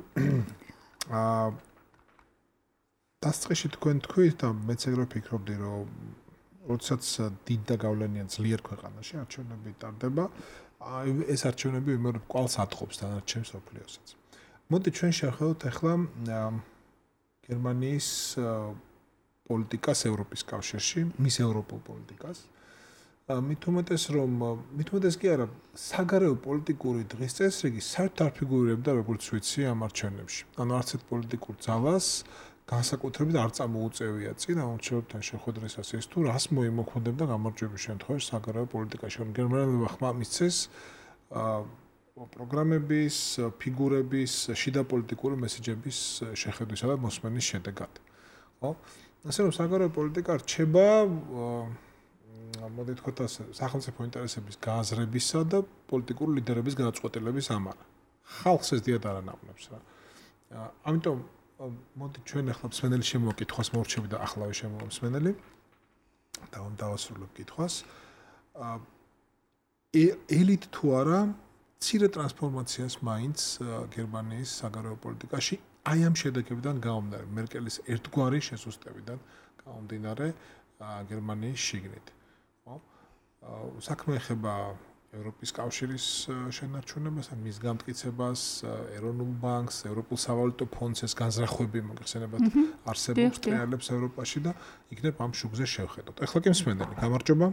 დასწრეში თქვენ თქვით და მეც ეგრე ვფიქრობდი, რომ როდესაც დიდ და გავლენიან ძლიერ ქვეყანაში არჩევნები ტარდება, ეს არჩევნები იმერებ კვალს ატყობს დანარჩენ სოფლიოსაც. მოდი ჩვენ შევხედოთ ახლა გერმანიის პოლიტიკას ევროპის კავშირში, მის ევროპულ პოლიტიკას. მით უმეტეს კი არა, საგარეო პოლიტიკური დღის წესრიგი საერთოდ არ ფიგურირებდა, როგორც ვიცი, ამ არჩევნებში. ანუ არც ერთ პოლიტიკურ ძალას განსაკუთრებით არ წამოუწევია წინ ამორჩევლთან შეხვედრისას ეს თუ რას მოიმოქმედებდა გამარჯვების შემთხვევაში საგარეო პოლიტიკაში. რომ გერმანელებმა ხმა მისცეს პროგრამების, ფიგურების, შიდა პოლიტიკური მესეჯების შეხედვისა და მოსმენის შედეგად. ხო? ასე რომ საგარეო პოლიტიკა რჩება მოდი თქვათ ასე, სახელმწიფო ინტერესების გააზრებისა და პოლიტიკური ლიდერების გადაწყვეტილების ამარა. ხალხს ეს დიად არ ანაყნებს რა. ამიტომ მოდი ჩვენ ახლა მსმენელი შემოვაკითხვას მორჩები და ახლავე შემოვამსმენელი. დავასრულებ კითხვას. ელით თუ არა მცირე ტრანსფორმაციას მაინც გერმანიის საგარეო პოლიტიკაში აი ამ შედეგებიდან გამომდინარე, მერკელის ერთგვარი შესუსტებიდან გამომდინარე გერმანიის შიგნით. ხო? საქმე ეხება ევროპის კავშირის შენარჩუნებას, მის გამტკიცებას, ეროვნულ ბანკს, ევროპულ სავალუტო ფონდს, ეს განზრახვები მოიხსენებათ არსებობს რეალებს ევროპაში და იქნებ ამ შუქზე შევხედოთ. ეხლა კი მსმენელი, გამარჯობა.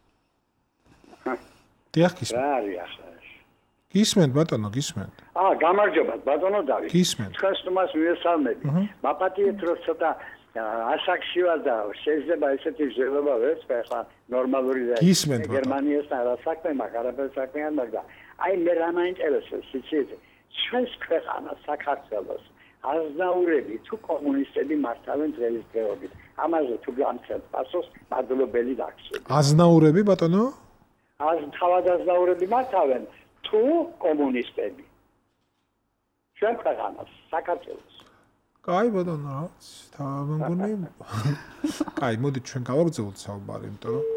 დიახ, გისმენთ. რა არის ახლა? გისმენთ ბატონო, გისმენთ. გამარჯობა ბატონო დავით. გისმენთ. თქვენ სტუმარს მივესალმები. მაპატიეთ რომ ცოტა ასაკში ვარ და შეიძლება ესეთი ჟელობა ვერც ახლა ნორმალური და გერმანიასთან რა საქმე მაქვს, არაფერ საქმე არ მაქვს და აი მე რა მაინტერესებს იცით? ჩვენს ქვეყანას საქართველოს აზნაურები თუ კომუნისტები მართავენ დღესდღეობით. ამაზე თუ გამცემთ პასუხს, მადლობელი დაგხსნით. აზნაურები ბატონო? თავად აზნაურები მართავენ თუ კომუნისტები. ჩვენ ქვეყანას საქართველოს კაი ბატონო, რაც თავმგონი. კაი, მოდით ჩვენ გავაგრძელოთ საუბარი, იმიტომ რომ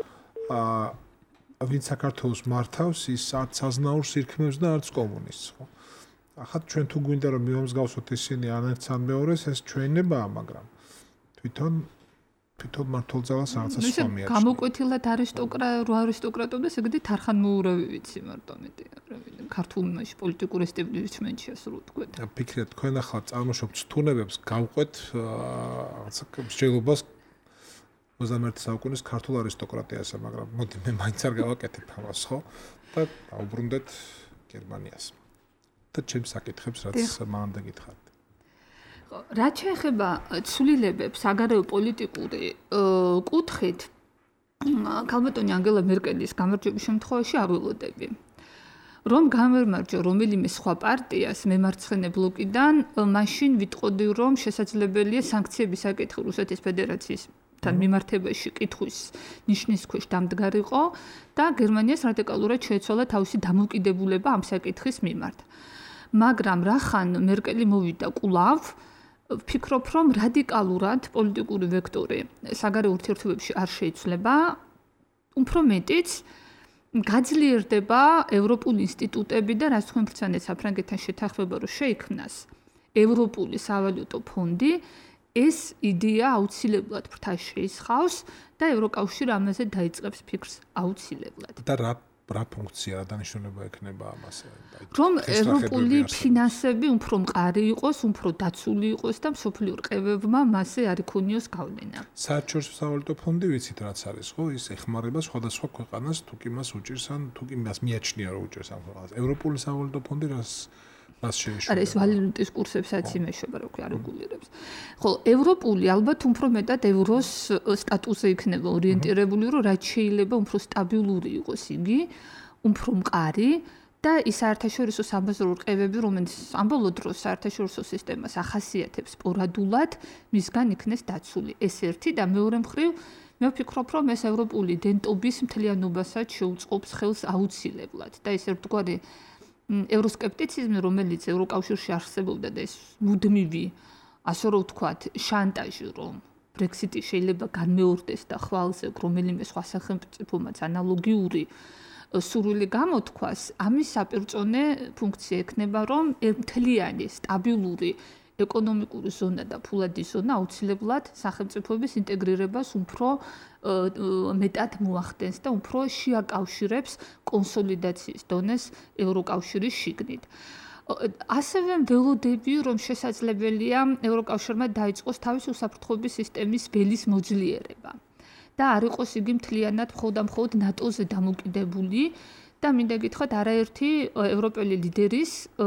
ვინც საქართველოს მართავს, ის არც აზნაურს ირქმევს და არც კომუნისტს, ხო? ახლა ჩვენ თუ გვინდა რომ მივამსგავსოთ ისინი ან ერთს ან მეორეს, ეს ჩვენებაა, მაგრამ თვითონ მართლძალას რაღაცა სხვა მიაჩნია. გამოკვეთილად არისტოკრატობდეს, ეგრე თარხანმოურავი ვიცი მარტო მეტი. ქართულში პოლიტიკურ ესტებლიშმენტში ასე რო ვთქვათ. ფიქრეთ, თქვენ ახლა წარმოშობთ სტუნებებს, გავყვეთ რაღაცა მსჯელობას 21 საუკუნის ქართულ არისტოკრატიასა, მაგრამ მოდი მე მაინც არ გავაკეთებ ამას, ხო? და დაუბრუნდეთ გერმანიას. და ჩემს საკითხებს, რაც მანამდე გითხარით. რაც შეეხება ცვლილებებს საგარეო პოლიტიკური კუთხით, ქალბატონი ანგელა მერკელის გამარჯვების შემთხვევაში არ ველოდები. რომ გამერმარჯვა რომელიმე სხვა პარტიას მემარცხენე ბლოკიდან, მაშინ ვიტყოდი, რომ შესაძლებელია სანქციების საკითხი რუსეთის ფედერაციისთან მიმართებაში კითხვის ნიშნის ქვეშ დამდგარიყო და გერმანიას რადიკალურად შეეცვალა თავისი დამოუკიდებულება ამ საკითხის მიმართ. მაგრამ რახან მერკელი მოვიდა კვლავ, ვფიქრობ, რომ რადიკალურად პოლიტიკური ვექტორი საგარეო ურთიერთობებში არ შეიცვლება, უფრო მეტიც გაძლიერდება ევროპული ინსტიტუტები და რაც თქვენ ბრწანეთ საფრანგეთთან შეთანხმება რომ შეიქმნას ევროპული სავალუტო ფონდი, ეს იდეა აუცილებლად ფრთას შეისხავს და ევროკავშირი ამაზე დაიწყებს ფიქრს აუცილებლად. და რა რა ფუნქცია, რა დანიშნულება ექნება ამას? რომ ევროპული ფინანსები უფრო მყარი იყოს, უფრო დაცული იყოს და მსოფლიო რყევებმა მასზე არ იქონიოს გავლენა. საერთაშორისო სავალუტო ფონდი ვიცით რაც არის, ხო? ის ეხმარება სხვადასხვა ქვეყანას, თუ კი მას უჭირს ან თუ კი მას მიაჩნია რომ უჭირს ამ ქვეყანას. ევროპული სავალუტო ფონდი რას შეეშურება? არა, ეს ვალუტის კურსებსაც იმეშება, რა ქვია, რეგულირებს. ხოლო ევროპული ალბათ უფრო მეტად ევროს სტატუსზე იქნება ორიენტირებული, რომ რაც შეიძლება უფრო სტაბილური იყოს იგი, უფრო მყარი და ის საერთაშორისო საბაზრო რყევები, რომელიც ამ ბოლო დროს საერთაშორისო სისტემას ახასიათებს სპორადულად, მისგან იქნეს დაცული. ეს ერთი და მეორე მხრივ მე ვფიქრობ, რომ ეს ევროპული დენტობის მთლიანობასაც შეუწყობს ხელს აუცილებლად და ეს ერთგვარი ევროსკეპტიციზმი, რომელიც ევროკავშირში არსებობდა და ეს მუდმივი, ასე რომ ვთქვათ, შანტაჟი, რომ ბრექსიტი შეიძლება განმეორდეს და ხვალზე რომელიმე სხვა სახელმწიფომაც ანალოგიური სურვილი გამოთქვას, ამის საპირწონე ფუნქცია ექნება, რომ მთლიანი სტაბილური ეკონომიკური ზონა და ფულადი ზონა აუცილებლად სახელმწიფოების ინტეგრირებას უფრო მეტად მოახდენს და უფრო შეაკავშირებს კონსოლიდაციის დონეს ევროკავშირის შიგნით. ასევე ველოდები, რომ შესაძლებელია ევროკავშირმა დაიწყოს თავისი უსაფრთხოების სისტემის ველის მოძლიერება და არ იყოს იგი მთლიანად მხოლოდ ნატოზე დამოკიდებული და მინდა გითხრათ არაერთი ევროპელი ლიდერის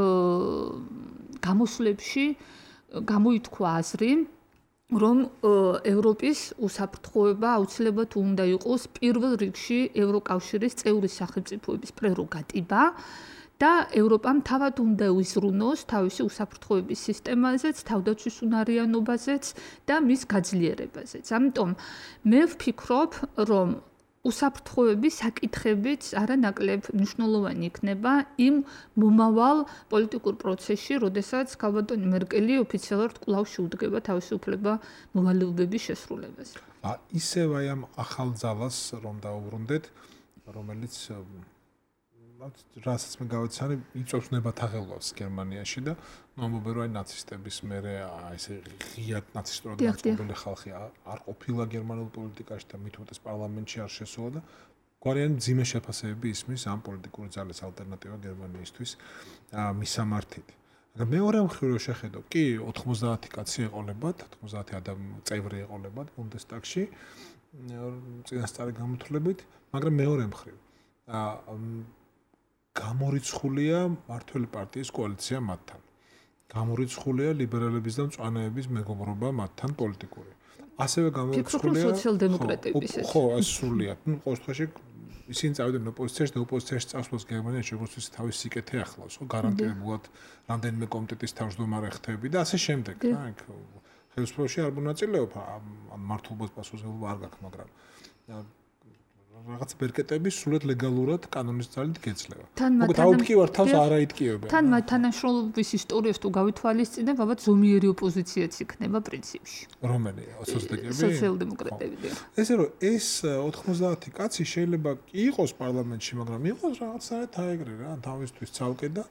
გამოსვლებში გამოითქვა აზრი, რომ ევროპის უსაფრთხოება აუცილებლად უნდა იყოს პირველ რიგში ევროკავშირის წევრი სახელმწიფოების პრეროგატივა და ევროპამ თავად უნდა უიზრუნოს თავისი უსაფრთხოების სისტემაზეც, თავდაცვის უნარიანობაზეც და მის გაძლიერებაზეც. ამიტომ მე ვფიქრობ, რომ უსაფრთხოების საკითხებიც არანაკლებ მნიშვნელოვანი იქნება იმ მომავალ პოლიტიკურ პროცესში, როდესაც ქალბატონი მერკელი ოფიციალურად კვლავ შეუდგება თავისუფლება მოვალეობების შესრულებას. ისევ აი ამ ახალ ძალას რომ დაუბრუნდეთ, რომელიც რასაც მე გავეცანი, იწვევს ნებათაღელვას გერმანიაში და ამბობენ რომ აი ნაცისტების მერე ესე ღიად ნაცისტურად მოწყობილი ხალხი არ ყოფილა გერმანულ პოლიტიკაში და მით უმეტეს პარლამენტში არ შესულა და გვარიანი მძიმე შეფასებები ისმის ამ პოლიტიკური ძალის ალტერნატივა გერმანიისთვის მისამართით. მაგრამ მეორე მხრივ რო შეხედო, კი 90 კაცი ეყოლებათ, 90 წევრი ეყოლებათ ბუნდესტაგში წინასწარი გამოთვლებით, მაგრამ მეორე მხრივ გამორიცხულია მართველი პარტიის კოალიცია მათთან. გამორიცხულია ლიბერალების და მწვანეების მეგობრობა მათთან პოლიტიკური. ასევე გამორიცხულია სოციალ-დემოკრატების ეს. ხო, ეს სრულიად. ნუ ყოველ შემთხვევაში ისინი წავიდნენ ოპოზიციაში და ოპოზიციაში წასვლას გერმანიაში როგორც თავის სიკეთე ახლავს, ხო, გარანტირებულად რამდენიმე კომიტეტის თავმჯდომარე ხთები და ასე შემდეგ, რა, იქ ხელისუფლებაში არ მონაწილეობ, ამ მართლობას პასუხისმგებლობა არ გაქვს, მაგრამ რაღაც ბერკეტები სულად ლეგალურად კანონის ძალით გეძლევა. მოკლედ აუპკივარ თავს არ აიტკიებენ. თან თანამშრომლობის ისტორიას თუ გავითვალისწინებ, ალბათ ზომიერი ოპოზიციაც იქნება პრინციპში. რომელია? სოციალისტები? სოციალ-დემოკრატები. ესე რომ ეს 90 კაცი შეიძლება იყოს პარლამენტში, მაგრამ იყოს რაღაცნაირად აეგრე რა, თავისთვის ცალკე და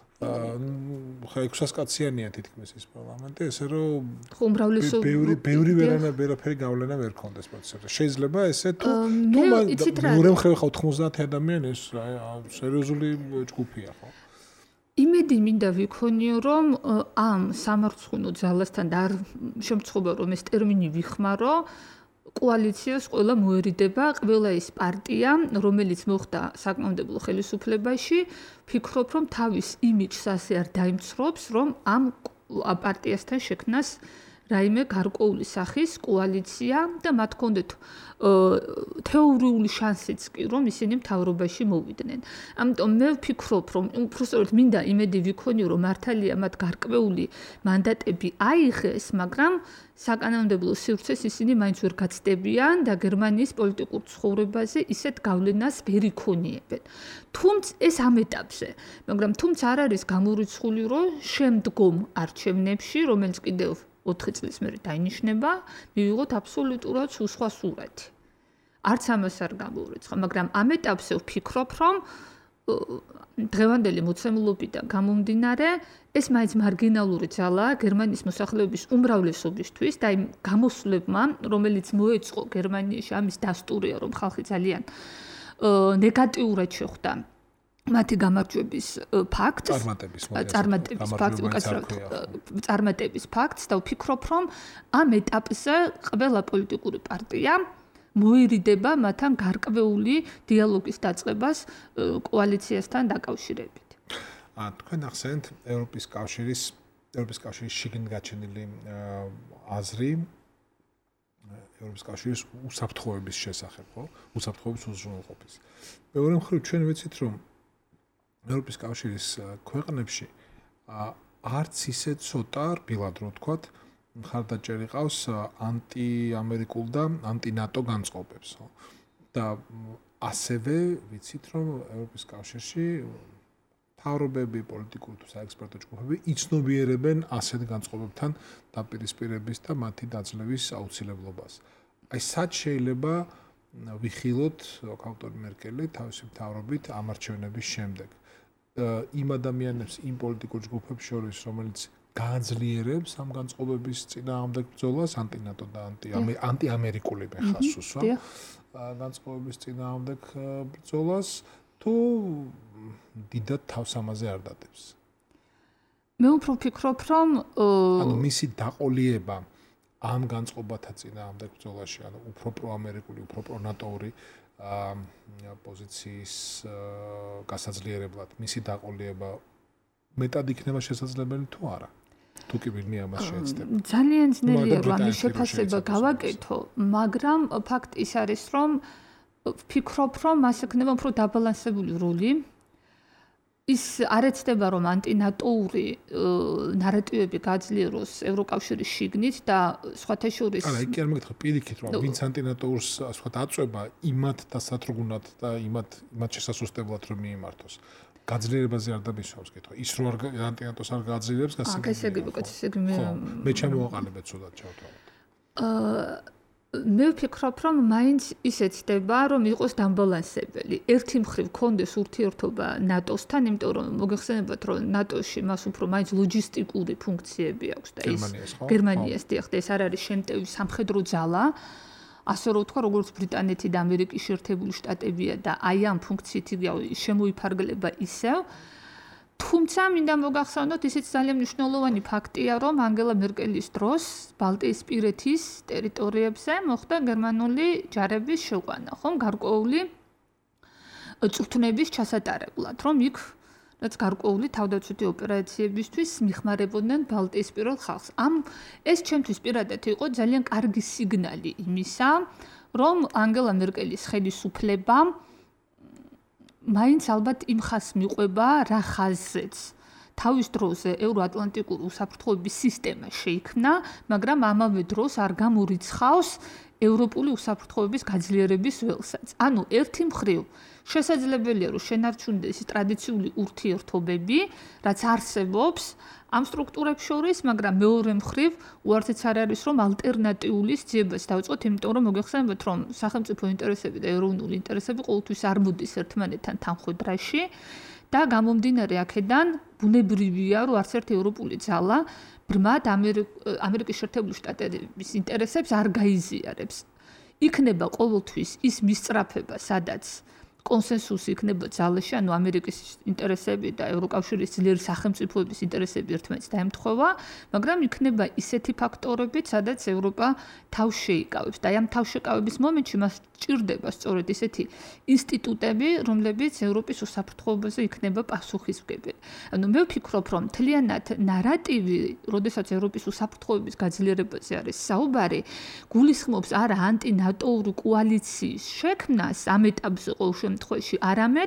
600 კაციანია თითქმის ეს პარლამენტი, ესე რომ ბევრი ვერაფერი გავლენა ვერ ქონდეს პროცესზე. შეიძლება ესე თუ მეორე მხრივ ხა 90 ადამიანი ეს სერიოზული ჯგუფია, ხო? იმედი მინდა ვიქონიო, რომ ამ სამარცხვინო ძალასთან და არ შემთხვევა რომ ეს ტერმინი ვიხმარო, კოალიციას ყველა მოერიდება, ყველა ის პარტია, რომელიც მოხდა საკანონმდებლო ხელისუფლებაში, ფიქრობ, რომ თავის იმიჯს ასე არ დაიმცრობს, რომ ამ პარტიასთან შექმნას რაიმე გარკვეული სახის კოალიცია და მათ ჰქონდეთ თეორიული შანსიც კი, რომ ისინი მთავრობაში მოვიდნენ. ამიტომ მე ვფიქრობ, რომ უბრალოდ მინდა იმედი ვიქონიო, რომ მართალია მათ გარკვეული მანდატები აიღეს, მაგრამ საკანონმდებლო სივრცეს ისინი მაინც ვერ გაცდებიან და გერმანიის პოლიტიკურ ცხოვრებაზე ისეთ გავლენას ვერ იქონიებენ. თუმცა ეს ამ ეტაპზე, მაგრამ თუმცა არ არის გამორიცხული, რომ შემდგომ არჩევნებში, რომელიც კიდევ 4 წლის მერე დაინიშნება, მივიღოთ აბსოლუტურად სხვა სურათი. არც ამას არ გამორიცხა, მაგრამ ამ ეტაპზე ვფიქრობ, რომ დღევანდელი მოცემულობიდან გამომდინარე, ეს მაინც მარგინალური ძალაა გერმანიის მოსახლეობის უმრავლესობისთვის და იმ გამოსვლებმა, რომელიც მოეწყო გერმანიაში, ამის დასტურია, რომ ხალხი ძალიან ნეგატიურად შეხვდა მათი გამარჯვების ფაქტს, წარმატების ფაქტს და ვფიქრობ, რომ ამ ეტაპზე ყველა პოლიტიკური პარტია მოერიდება მათთან გარკვეული დიალოგის დაწყებას კოალიციასთან დაკავშირებით. თქვენ ახსენეთ ევროპის კავშირის შიგნით გაჩენილი აზრი ევროპის კავშირის უსაფრთხოების შესახებ, ხო? უსაფრთხოების უზრუნველყოფის. მეორე მხრივ ჩვენ ვიცით, რომ ევროპის კავშირის ქვეყნებში არც ისე ცოტა რბილად რო ვთქვათ, მხარდაჭერი ყავს ანტიამერიკულ და ანტინატო განწყობებს, ხო? და ასევე ვიცით, რომ ევროპის კავშირში მთავრობები, პოლიტიკური თუ საექსპერტო ჯგუფები იცნობიერებენ ასეთ განწყობებთან დაპირისპირების და მათი დაძლევის აუცილებლობას. აი სად შეიძლება ვიხილოთ კანტონი მერკელი თავისი მთავრობით ამ არჩევნების შემდეგ იმ ადამიანებს, იმ პოლიტიკურ ჯგუფებს შორის, რომელიც გააძლიერებს ამ განწყობების წინააღმდეგ ბრძოლას, ანტინატო და ანტიამერიკული ხასოს, განწყობების წინააღმდეგ ბრძოლას, თუ დიდად თავს ამაზე არ დადებს. მე უფრო ვფიქრობ, რომ ანუ მისი დაყოლიება ამ განწყობათა წინააღმდეგ ბრძოლაში, ანუ უფრო პროამერიკული, უფრო პრონატოური პოზიციის გასაძლიერებლად, მისი დაყოლიება მეტად იქნება შესაძლებელი თუ არა? თუ კი ვინმე ამას შეეცდება. ძალიან ძნელია ამის შეფასება გავაკეთო, მაგრამ ფაქტი ის არის, რომ ვფიქრობ, რომ მას ექნება უფრო დაბალანსებული როლი. ის არ ეცდება, რომ ანტინატოური ნარატივები გაძლიეროს ევროკავშირის შიგნით და სხვათა შორის არა, იქ არ მეკითხა პირიქით, რომ ვინც ანტინატოურს სხვათა აწვება იმათ დასათრგუნად და იმათ შესასუსტებლად რომ მიემართოს. გაძლიერებაზე არ დამისვავს კითხვა. ის რო ანტინატოს არ გაძლიერებს, ესე იგი მე ჩამოვაყალიბეთ ცუდად ჩავთავაზოთ. მე ვფიქრობ, რომ მაინც ისეც ხდება, რომ იყოს დამბალანსებელი. ერთი მხრივ კონდეს ურთიერთობა ნატოსთან, იმიტომ რომ მოგეხსენებათ, რომ ნატოში მას უფრო მაინც ლოჯისტიკური ფუნქციები აქვს და ის გერმანიას დიახ, ეს არ არის შემტევი სამხედრო ძალა. ასე რომ ვთქვა, როგორც ბრიტანეთი და ამერიკის შეერთებული შტატებია და აი ამ ფუნქციით შემოიფარგლება ისევ. თუმცა მინდა მოგახსოვნოთ, ისიც ძალიან მნიშვნელოვანი ფაქტია, რომ ანგელა მერკელის დროს ბალტიისპირეთის ტერიტორიებზე მოხდა გერმანული ჯარების შეყვანა, ხომ, გარკვეული წვრთნების ჩასატარებლად, რომ იქ რაც გარკვეული თავდაცვითი ოპერაციებისთვის მიხმარებოდნენ ბალტიისპირელ ხალხს. ეს ჩემთვის პირადად იყო ძალიან კარგი სიგნალი იმისა, რომ ანგელა მერკელის ხელისუფლება მაინც ალბათ იმ ხაზს მიყვება, რა ხაზზეც თავის დროზე ევროატლანტიკური უსაფრთხოების სისტემა შეიქმნა, მაგრამ ამავე დროს არ გამორიცხავს ევროპული უსაფრთხოების გაძლიერების ველსაც. ანუ ერთი მხრივ შესაძლებელია, რომ შენარჩუნდეს ტრადიციული ურთიერთობები, რაც არსებობს ამ სტრუქტურებს შორის, მაგრამ მეორე მხრივ უარციც არ არის, რომ ალტერნატიული სძიებას დავიწყოთ, იმიტომ რომ მოგეხსენებათ, რომ სახელმწიფო ინტერესები და ეროვნული ინტერესები ყოველთვის არ მოდის ერთმანეთთან თანხვედრაში და გამომდინარე აქედან ბუნებრივია, რომ არც ერთი ევროპული ძალა ბრმად ამერიკის შეერთებული შტატების ინტერესებს არ გაიზიარებს. იქნება ყოველთვის ის მისწრაფება, სადაც კონსენსუსი იქნება ძალაში, ანუ ამერიკის ინტერესები და ევროკავშირის ძლიერი სახელმწიფოების ინტერესები ერთმანეთს დაემთხვევა, მაგრამ იქნება ისეთი ფაქტორები, სადაც ევროპა თავს შეიკავებს და ამ თავშეკავების მომენტში მას ჭირდება სწორედ ისეთი ინსტიტუტები, რომლებიც ევროპის უსაფრთხოებაზე იქნება პასუხისმგებელი. ანუ მე ვფიქრობ, რომ მთლიანად ნარატივი, როდესაც ევროპის უსაფრთხოების გაძლიერებაზე არის საუბარი, გულისხმობს არა ანტინატოური კოალიციის შექმნას ამ ეტაპზე ყოველ შემთხვევაში, არამედ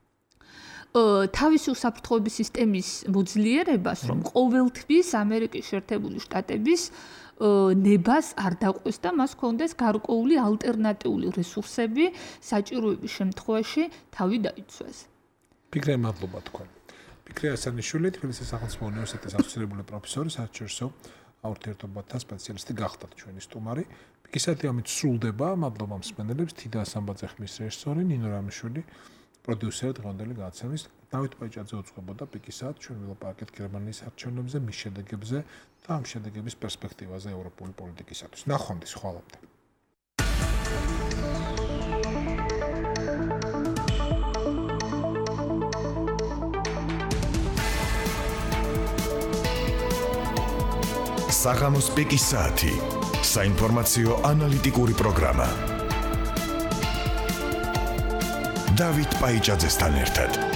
თავისი უსაფრთხოების სისტემის მოძლიერებას, რომ ყოველთვის ამერიკის შეერთებული შტატების ნებას არ დაყვეს და მას ჰქონდეს გარკვეული ალტერნატიული რესურსები საჭიროების შემთხვევაში თავი დაიცვეს. ფიქრე მადლობა თქვენ. ფიქრე ასანიშვილი, თბილისის სახელმწიფო უნივერსიტეტის ასოცირებული პროფესორი, საერთაშორისო ურთიერთობათა სპეციალისტი გახდათ ჩვენი სტუმარი. ფიქისათი ამით სრულდება. მადლობა მსმენელებს, თიდა ასამბაძე ხმის რეჟისორი, ნინო რამიშვილი, პროდიუსერი დღევანდელი გადაცემის. დავით პაიჭაძე უძღვებოდა პიკისათ ჩვენ ვილაპარაკეთ გერმანიის არჩევნებზე, მის შედეგებზე და ამ შედეგების პერსპექტივაზე ევროპული პოლიტიკისათვის. ნახვამდის, ხვალამდე. საღამოს პიკის საათი. საინფორმაციო ანალიტიკური პროგრამა. დავით პაიჭაძესთან ერთად.